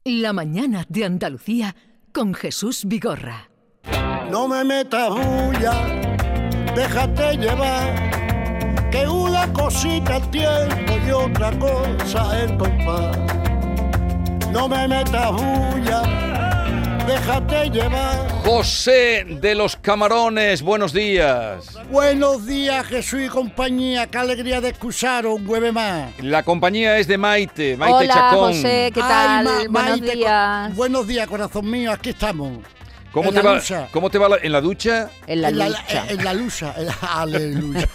La mañana de Andalucía con Jesús Vigorra. No me metas bulla, déjate llevar, que una cosita el tiempo y otra cosa el compás. No me metas bulla, déjate llevar. José de los Camarones, buenos días. Buenos días, Jesús y compañía, qué alegría de escucharos un jueves más. La compañía es de Maite Hola, Chacón. José, ¿qué tal? Ay, Buenos Maite, días. Buenos días, corazón mío, aquí estamos. ¿Cómo En te la va? lucha. ¿Cómo te va en la ducha? En la lucha. En la lucha, aleluya.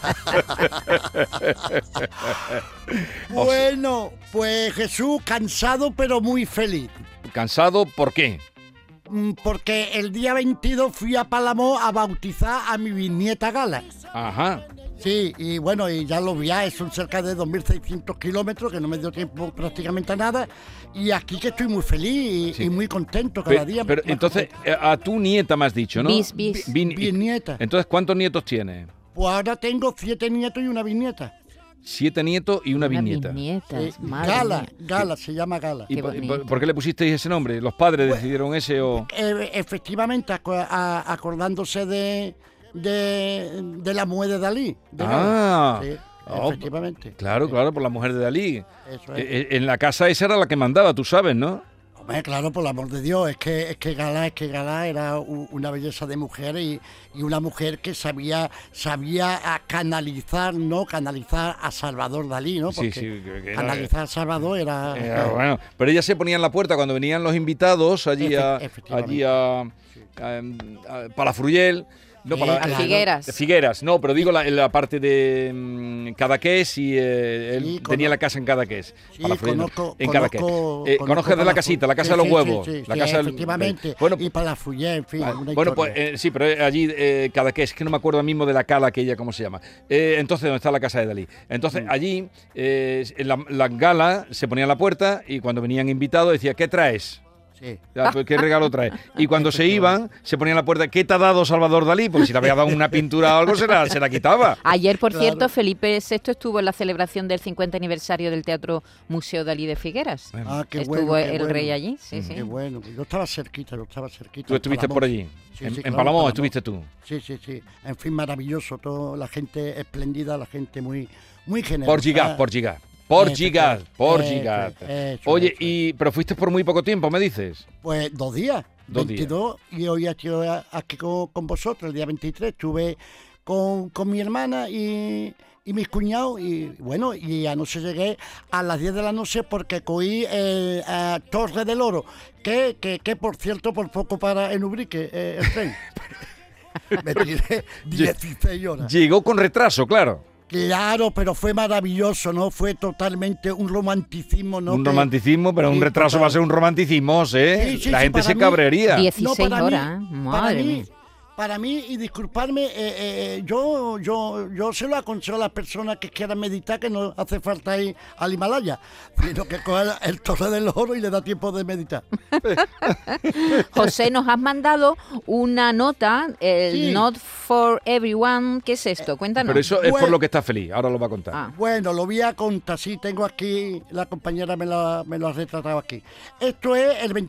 Bueno, pues Jesús, cansado pero muy feliz. ¿Cansado? ¿Por qué? Porque el día 22 fui a Palamós a bautizar a mi bisnieta Gala. Ajá. Sí, y bueno, y ya los viajes son cerca de 2.600 kilómetros, que no me dio tiempo prácticamente a nada. Y aquí que estoy muy feliz Sí. y muy contento cada día. Pero más entonces, contento. a tu nieta me has dicho, ¿no? Bis. Bisnieta. Entonces, ¿cuántos nietos tiene? Pues ahora tengo 7 nietos y una bisnieta. 7 nietos y una bisnieta. Madre Gala, mía. Gala, se llama Gala. ¿Y Qué bonito. por qué le pusisteis ese nombre? ¿Los padres decidieron ese o...? Efectivamente, acordándose de la mujer de Dalí. De Ah. Gala. Sí, Oh, efectivamente. Claro, Sí, claro, por la mujer de Dalí. Eso es. En la casa esa era la que mandaba, tú sabes, ¿no? Hombre, claro, por el amor de Dios, es que Gala era una belleza de mujer y una mujer que sabía canalizar a Salvador Dalí, ¿no? Porque Sí, que era- canalizar a Salvador era... Bueno, pero ella se ponía en la puerta cuando venían los invitados allí Efectivamente. a Palafrugell. No, Claro. A Figueras. de Figueras, no, pero digo la parte de Cadaqués y él Sí, tenía la casa en Cadaqués. Sí, Palafrugell, conozco, Cadaqués. Conoces de la casita, la casa de los huevos. La casa del- efectivamente, Bueno, y para la Fuller, en fin, una bueno, historia. pues sí, pero allí Cadaqués, que no me acuerdo mismo de la cala aquella, ¿cómo se llama? Entonces, ¿dónde está la casa de Dalí? Entonces, allí, la gala se ponía en la puerta y cuando venían invitados decía, ¿qué traes? Sí. Ya, pues, ¿qué regalo traes? Y cuando se iban, se ponían en la puerta, ¿qué te ha dado Salvador Dalí? Porque si le había dado una pintura o algo, se la quitaba. Ayer, por Claro. cierto, Felipe VI estuvo en la celebración del 50 aniversario del Teatro Museo Dalí de Figueras. Ah, qué Estuvo bueno, qué el bueno. rey allí, sí. Qué bueno, yo estaba cerquita. Tú estuviste Palamós. por allí. Sí, En sí, claro, Palamós estuviste tú. Sí. En fin, maravilloso, todo, la gente espléndida, la gente muy generosa. Portugal. Eso, Oye, eso. pero fuiste por muy poco tiempo, me dices. Pues 2 días, 2 22, y hoy estoy aquí con vosotros, el día 23, estuve con mi hermana y mis cuñados, y bueno, y anoche llegué a las 10 de la noche porque cogí a Torre del Oro, que por cierto, por poco para en Ubrique el tren. Me tiré 16 horas. Llegó con retraso, claro. Claro, pero fue maravilloso, ¿no? Fue totalmente un romanticismo, ¿no? Un romanticismo, pero un Sí, retraso total. va a ser un romanticismo, ¿eh? Sí, La gente para se mí, cabrearía. 16 para mí- horas, madre mía. Para mí, y disculparme, yo se lo aconsejo a las personas que quieran meditar que no hace falta ir al Himalaya, sino que cojan el Torre del Oro y le da tiempo de meditar. José, nos has mandado una nota, el Sí. Not for Everyone. ¿Qué es esto? Cuéntanos. Pero eso es por Bueno. lo que está feliz, ahora lo va a contar. Ah. Bueno, lo voy a contar, sí, tengo aquí, la compañera me lo ha retratado aquí. Esto es el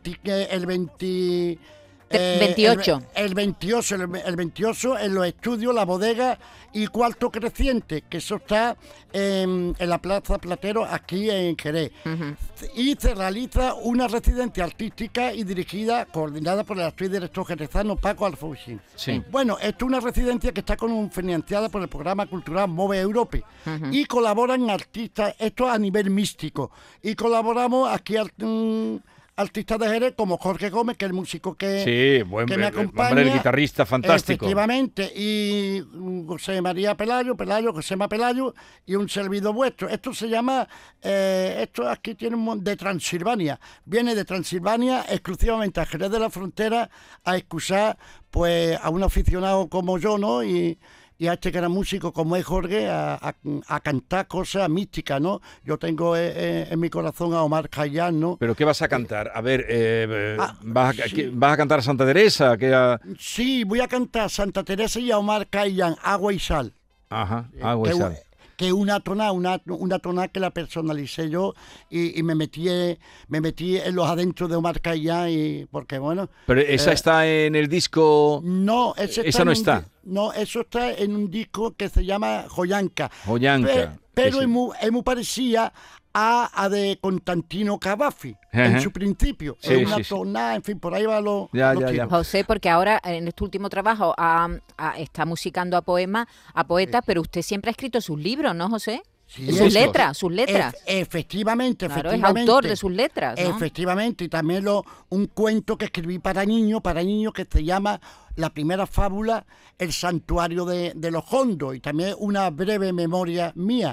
28. El 28 en los estudios, la bodega y cuarto creciente, que eso está en la Plaza Platero, aquí en Jerez. Ujú. Y se realiza una residencia artística y dirigida, coordinada por el actor y director jerezano Paco Alfonsín. Sí. Bueno, esto es una residencia que está financiada por el programa cultural Move Europe y colaboran artistas, esto a nivel místico, y colaboramos aquí artistas de Jerez como Jorge Gómez, que es el músico que Sí, me acompaña. hombre, el guitarrista fantástico. Efectivamente, y José María Pelayo, Josema Pelayo y un servidor vuestro. Esto se llama, esto aquí tiene de Transilvania. Viene de Transilvania exclusivamente a Jerez de la Frontera a excusar pues a un aficionado como yo, ¿no? Y a este que era músico como es Jorge a cantar cosas místicas, ¿no? Yo tengo en mi corazón a Omar Khayyam, ¿no? ¿Pero qué vas a cantar? A ver, Sí. ¿vas a cantar a Santa Teresa? Sí, voy a cantar Santa Teresa y a Omar Khayyam, Agua y Sal. Ajá, agua y sal. que es una tonada que la personalicé yo y me metí en los adentros de Omar Khayyam, y porque bueno... Pero esa está en el disco... No, esa no está. No, eso está en un disco que se llama Joyanka. Joyanka. Pero sí. es muy parecida a de Constantino Cavafy Ajá. en su principio. Sí, es una sí, sí. tonada, en fin, por ahí va los Ya. tiros. José, porque ahora en este último trabajo está musicando a poetas, pero usted siempre ha escrito sus libros, ¿no, José? Sí, sus eso. letras. Efectivamente. Claro, es autor de sus letras, ¿no? Efectivamente, y también un cuento que escribí para niños que se llama la primera fábula, El santuario de los hondos, y también una breve memoria mía,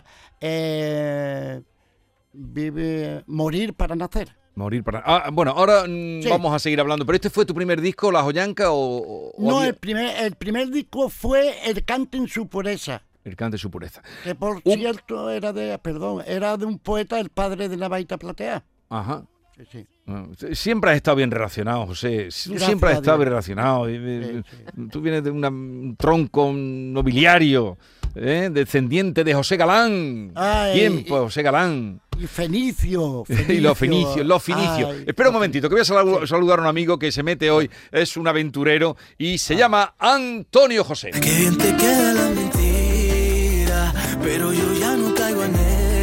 Morir para nacer. Morir para... bueno, ahora Sí. vamos a seguir hablando. ¿Pero este fue tu primer disco, La Joyanka, o No, había- el primer disco fue El cante en su pureza, El cante de su pureza. que por cierto era de un poeta, el padre de la baita platea. Ajá. Sí, sí. Siempre has estado bien relacionado, José. Gracias Siempre has a estado Dios. bien relacionado. Tú vienes de un tronco nobiliario, descendiente de José Galán. Ay, ¿Quién? Pues José Galán. Y Fenicio. Y los fenicios. Ay, Espera un momentito, que voy a saludar a un amigo que se mete hoy. Es un aventurero y se llama Antonio José. Qué bien te queda la mentira, pero yo ya no caigo en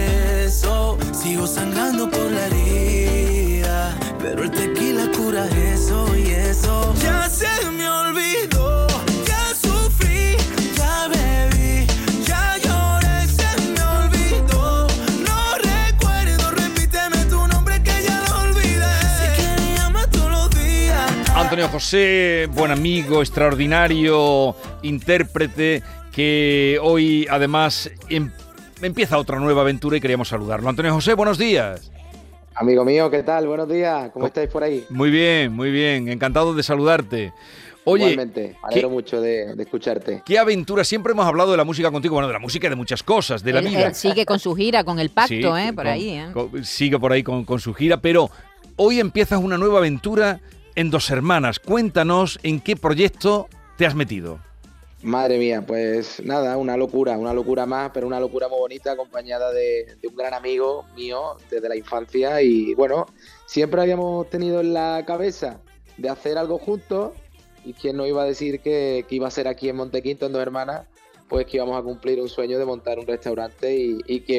eso. Sigo sangrando por la herida, pero el tequila cura eso y eso. Ya se me olvidó, ya sufrí, ya bebí, ya lloré, se me olvidó. No recuerdo, repíteme tu nombre que ya lo olvidé. Si quieres llama todos los días. Antonio José, buen amigo, extraordinario intérprete, que hoy además empieza otra nueva aventura y queríamos saludarlo. Antonio José, buenos días. Amigo mío, ¿qué tal? Buenos días, ¿cómo estáis por ahí? Muy bien, encantado de saludarte. Oye, Igualmente, me alegro mucho de escucharte. qué aventura, siempre hemos hablado de la música contigo, bueno, de la música y de muchas cosas, de la vida. Él sigue con su gira, con el pacto, Sí, por ahí. sigue por ahí con su gira, pero hoy empiezas una nueva aventura en Dos Hermanas. Cuéntanos en qué proyecto te has metido. Madre mía, pues nada, una locura más, pero una locura muy bonita, acompañada de un gran amigo mío desde la infancia. Y bueno, siempre habíamos tenido en la cabeza de hacer algo juntos, y quién nos iba a decir que iba a ser aquí en Montequinto, en Dos Hermanas, pues que íbamos a cumplir un sueño de montar un restaurante y que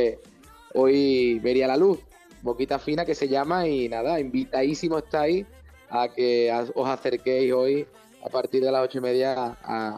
hoy vería la luz. Boquita Fina, que se llama, y nada, invitadísimo estáis a que os acerquéis hoy a partir de las 8:30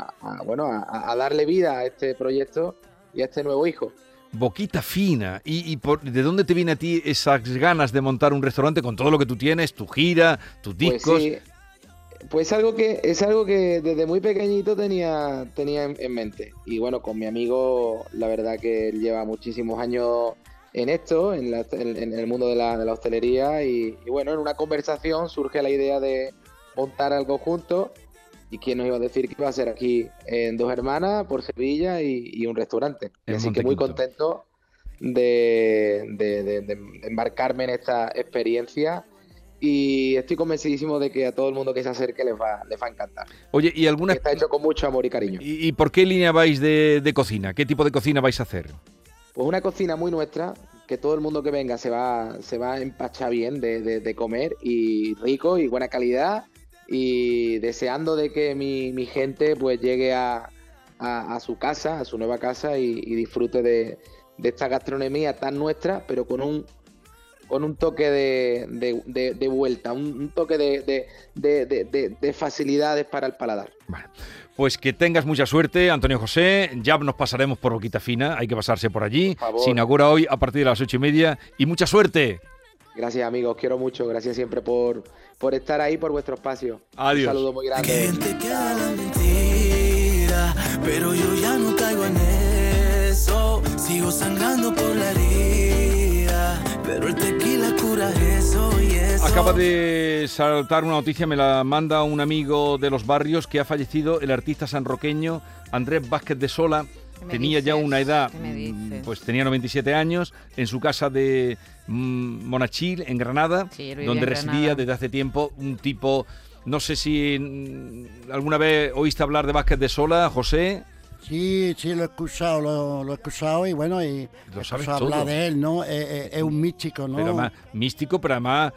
a darle vida a este proyecto y a este nuevo hijo. Boquita Fina. ¿De dónde te viene a ti esas ganas de montar un restaurante con todo lo que tú tienes, tu gira, tus discos? Pues sí, pues es algo que desde muy pequeñito tenía en mente. Y bueno, con mi amigo, la verdad que él lleva muchísimos años en esto, en el mundo de la hostelería, y bueno, en una conversación surge la idea de montar algo juntos. Y quién nos iba a decir que iba a ser aquí en Dos Hermanas, por Sevilla, y un restaurante. En Así que muy Montequinto. contento de embarcarme en esta experiencia, y estoy convencidísimo de que a todo el mundo que se acerque les va a encantar. Oye, ¿y alguna... Está hecho con mucho amor y cariño. ¿Y por qué línea vais de cocina? ¿Qué tipo de cocina vais a hacer? Pues una cocina muy nuestra, que todo el mundo que venga se va a empachar bien de comer, y rico y buena calidad, y deseando de que mi gente pues llegue a su casa, a su nueva casa, y disfrute de esta gastronomía tan nuestra, pero con un toque de vuelta, un toque de facilidades para el paladar. Bueno, pues que tengas mucha suerte, Antonio José. Ya nos pasaremos por Boquita Fina, hay que pasarse por allí. Por favor. Se inaugura hoy a partir de las 8:30 y mucha suerte. Gracias, amigos, os quiero mucho, gracias siempre por estar ahí, por vuestro espacio. Adiós. Un saludo muy Qué grande. bien te queda la mentira, pero yo ya no caigo en eso. Sigo sangrando por la herida, pero el tequila cura eso y eso. Acaba de saltar una noticia, me la manda un amigo de los barrios, que ha fallecido el artista sanroqueño Andrés Vázquez de Sola. ¿Qué me Tenía ya dices? una edad, ¿Qué me dices? pues tenía 97 años, en su casa de Monachil, en Granada, Sí, él vivía donde en residía Granada. desde hace tiempo un tipo, no sé si alguna vez oíste hablar de Vázquez de Sola, José. Sí, lo he escuchado, lo he escuchado y bueno, y Lo he sabes escuchado hablar todo. de él, ¿no? Es un místico, ¿no? Pero además, místico, pero además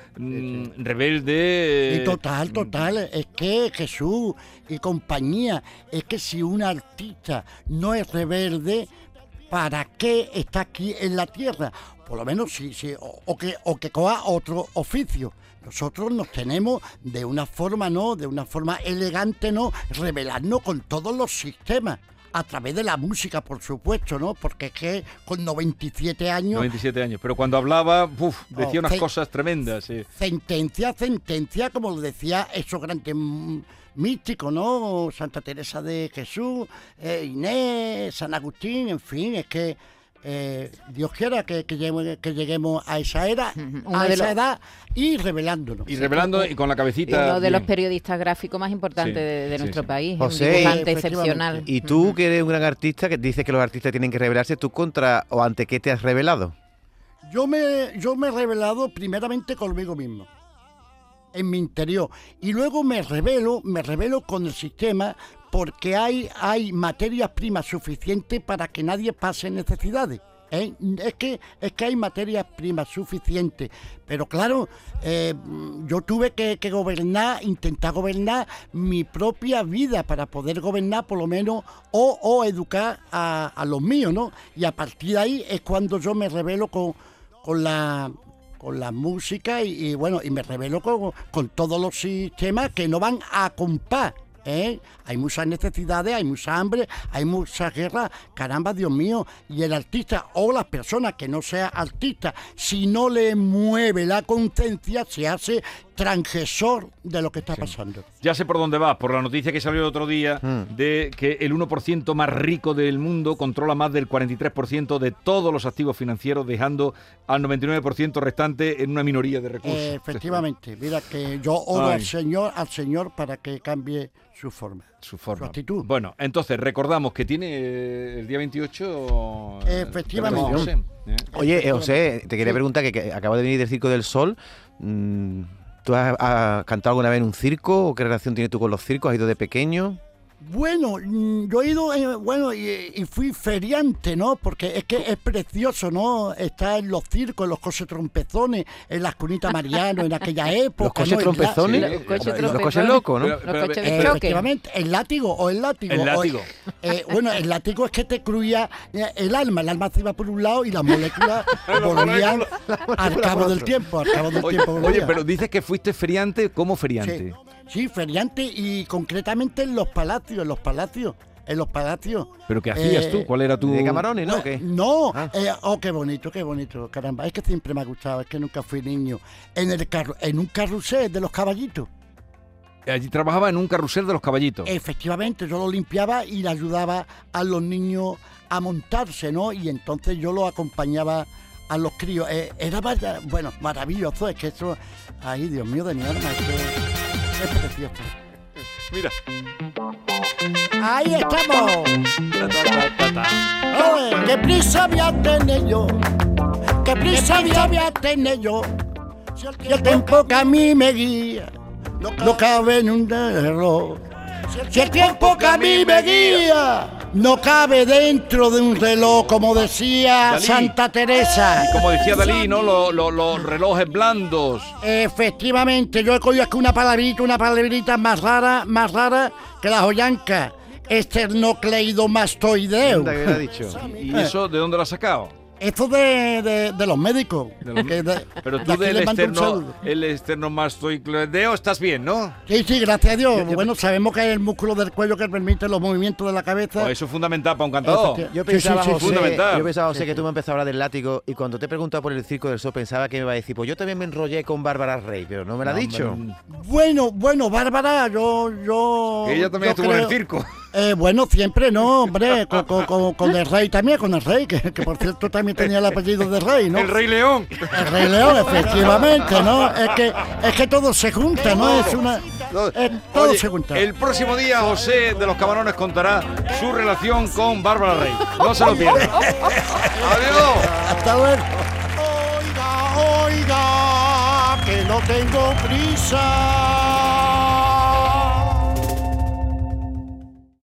rebelde. Y total, es que Jesús y compañía, es que si un artista no es rebelde, ¿para qué está aquí en la tierra? Por lo menos o que coja otro oficio. Nosotros nos tenemos de una forma, ¿no? De una forma elegante, ¿no? Rebelarnos con todos los sistemas. A través de la música, por supuesto, ¿no? Porque es que con 97 años... 97 años. Pero cuando hablaba, decía unas sí. cosas tremendas. Sí. Sentencia, como lo decía esos grandes místicos, ¿no? Santa Teresa de Jesús, Inés, San Agustín, en fin, es que Dios quiera que lleguemos a esa era, a esa edad y revelándonos. Y revelando y con la cabecita. Uno de los bien. periodistas gráficos más importantes Sí, de sí, nuestro sí. país, José, un dibujante efectivamente. excepcional. Y tú, que eres un gran artista, que dices que los artistas tienen que rebelarse, ¿tú contra o ante qué te has rebelado? Yo me he revelado primeramente conmigo mismo, en mi interior, y luego me revelo con el sistema, porque hay materias primas suficientes para que nadie pase necesidades. Es que hay materias primas suficientes, pero claro, yo tuve que intentar gobernar mi propia vida para poder gobernar por lo menos o educar a los míos, ¿no? Y a partir de ahí es cuando yo me revelo con la música y bueno, y me revelo con todos los sistemas que no van a compás. Hay muchas necesidades, hay mucha hambre, hay mucha guerra, caramba, Dios mío, y el artista o las personas que no sea artista, si no le mueve la conciencia, se hace transgresor de lo que está pasando. Ya sé por dónde vas, por la noticia que salió el otro día de que el 1% más rico del mundo controla más del 43% de todos los activos financieros, dejando al 99% restante en una minoría de recursos. Efectivamente, mira que yo oro Ay. al Señor para que cambie su forma. Su forma. Su actitud. Bueno, entonces recordamos que tiene el día 28. Efectivamente. tenemos, José, Oye, José, te quería preguntar, que acabo de venir del Circo del Sol. ¿Tú has cantado alguna vez en un circo? ¿O qué relación tienes tú con los circos? ¿Has ido de pequeño? Bueno, yo he ido, y fui feriante, ¿no? Porque es que es precioso, ¿no? Estar en los circos, en los coches trompezones, en las cunitas Mariano, en aquella época. ¿Los coches ¿no? trompezones? Sí, Los coches Los trompezones. coches locos, ¿no? Pero- Los coches de pero- choque. Efectivamente, el látigo. El látigo. Bueno, el látigo es que te cruía el alma se iba por un lado y las moléculas volvían al cabo del tiempo, Oye, volvían. pero dices que fuiste feriante, ¿cómo feriante? Sí, feriante y concretamente en los palacios. ¿Pero qué hacías tú? ¿Cuál era tu...? ¿De camarones, no? ¿O qué? No, Ah. qué bonito, caramba, es que siempre me ha gustado, es que nunca fui niño. En un carrusel de los caballitos. Allí trabajaba en un carrusel de los caballitos. Efectivamente, yo lo limpiaba y le ayudaba a los niños a montarse, ¿no? Y entonces yo lo acompañaba a los críos. Era maravilloso, es que eso, ay, Dios mío de mi alma, es precioso. Mira. ¡Ahí estamos! ¡Oye, qué prisa voy a tener yo! ¡Qué prisa voy a tener yo! Si el tiempo que a mí me guía no cabe en un reloj. Si el tiempo que a mí me guía no cabe dentro de un reloj, como decía Dalí. Santa Teresa. Como decía Dalí, ¿no? Los relojes blandos. Efectivamente, yo he cogido aquí una palabrita más rara que la joyanca. Esternocleidomastoideo. Anda, ¿qué le ha dicho? ¿Y eso de dónde lo has sacado? Esto de los médicos. De los- Que Pero de tú aquí del les mando un externo, saludo. el esternomastoideo estás bien, ¿no? Sí, gracias a Dios. Bueno, sabemos que es el músculo del cuello que permite los movimientos de la cabeza. Oh, eso es fundamental para un cantador. Efectivamente. Yo pensaba, sí, José, fundamental. que tú me empezabas a hablar del látigo, y cuando te he preguntado por el Circo del Sol pensaba que me iba a decir, pues yo también me enrollé con Bárbara Rey, pero no me lo ha No, dicho. hombre, Bueno, Bárbara, yo Que ella también yo estuvo en el creo- circo. Bueno, siempre no, hombre, con el rey también, con el rey, que por cierto también tenía el apellido de rey, ¿no? El Rey León. El Rey León, efectivamente, ¿no? Es que todo se junta, ¿no? Todo Oye, se junta. el próximo día José de los Camarones contará su relación con Bárbara Rey. No se lo pierdan. Adiós. Hasta luego. Oiga, que no tengo prisa.